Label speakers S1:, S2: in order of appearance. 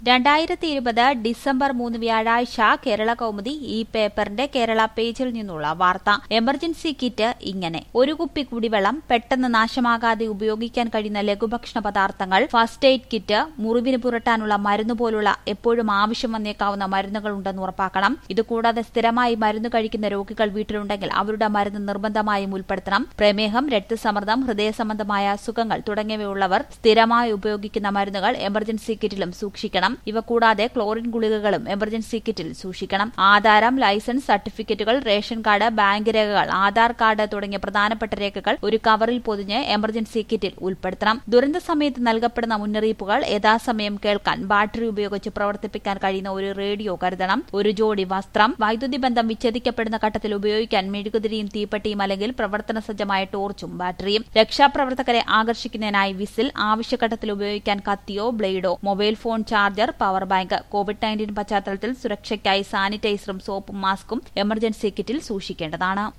S1: 2020 December 3 വ്യാഴാഴ്ച കേരള കൗമുദി ഈ പേപ്പറിന്റെ കേരള പേജിൽ നിന്നുള്ള വാർത്ത. എമർജൻസി കിറ്റ് ഇങ്ങനെ: ഒരു കുപ്പി കുടിവെള്ളം, പെട്ടെന്ന് നാശമാകാതെ ഉപയോഗിക്കാൻ കഴിയുന്ന ലഘുഭക്ഷണ പദാർത്ഥങ്ങൾ, ഫസ്റ്റ് എയ്ഡ് കിറ്റ്, മുറിവിന് പുരട്ടാനുള്ള മരുന്ന് പോലുള്ള എപ്പോഴും ആവശ്യം വന്നേക്കാവുന്ന മരുന്നുകൾ ഉണ്ടെന്ന് ഉറപ്പാക്കണം. ഇതുകൂടാതെ സ്ഥിരമായി മരുന്ന് കഴിക്കുന്ന രോഗികൾ വീട്ടിലുണ്ടെങ്കിൽ അവരുടെ മരുന്ന് നിർബന്ധമായും ഉൾപ്പെടുത്തണം. പ്രമേഹം, രക്തസമ്മർദ്ദം, ഹൃദയ സംബന്ധമായ അസുഖങ്ങൾ തുടങ്ങിയവയുള്ളവർ സ്ഥിരമായി ഉപയോഗിക്കുന്ന മരുന്നുകൾ എമർജൻസി കിറ്റിലും സൂക്ഷിക്കണം. ഇവ കൂടാതെ ക്ലോറിൻ ഗുളികകളും എമർജൻസി കിറ്റിൽ സൂക്ഷിക്കണം. ആധാരം, ലൈസൻസ്, സർട്ടിഫിക്കറ്റുകൾ, റേഷൻ കാർഡ്, ബാങ്ക് രേഖകൾ, ആധാർ കാർഡ് തുടങ്ങിയ പ്രധാനപ്പെട്ട രേഖകൾ ഒരു കവറിൽ പൊതിഞ്ഞ് എമർജൻസി കിറ്റിൽ ഉൾപ്പെടുത്തണം. ദുരന്ത സമയത്ത് നൽകപ്പെടുന്ന മുന്നറിയിപ്പുകൾ യഥാസമയം കേൾക്കാൻ ബാറ്ററി ഉപയോഗിച്ച് പ്രവർത്തിപ്പിക്കാൻ കഴിയുന്ന ഒരു റേഡിയോ കരുതണം. ഒരു ജോഡി വസ്ത്രം, വൈദ്യുതി ബന്ധം വിച്ഛേദിക്കപ്പെടുന്ന ഘട്ടത്തിൽ ഉപയോഗിക്കാൻ മെഴുകുതിരിയും തീപ്പെട്ടിയും അല്ലെങ്കിൽ പ്രവർത്തന സജ്ജമായ ടോർച്ചും ബാറ്ററിയും. രക്ഷാപ്രവർത്തകരെ ആകർഷിക്കുന്നതിനായി വിസിൽ, ആവശ്യഘട്ടത്തിൽ ഉപയോഗിക്കാൻ കത്തിയോ ബ്ലേഡോ, mobile phone charger, power bank. കോവിഡ്-19 പശ്ചാത്തലത്തിൽ സുരക്ഷയ്ക്കായി സാനിറ്റൈസറും സോപ്പും മാസ്കും എമർജൻസി കിറ്റിൽ സൂക്ഷിക്കേണ്ടതാണ്.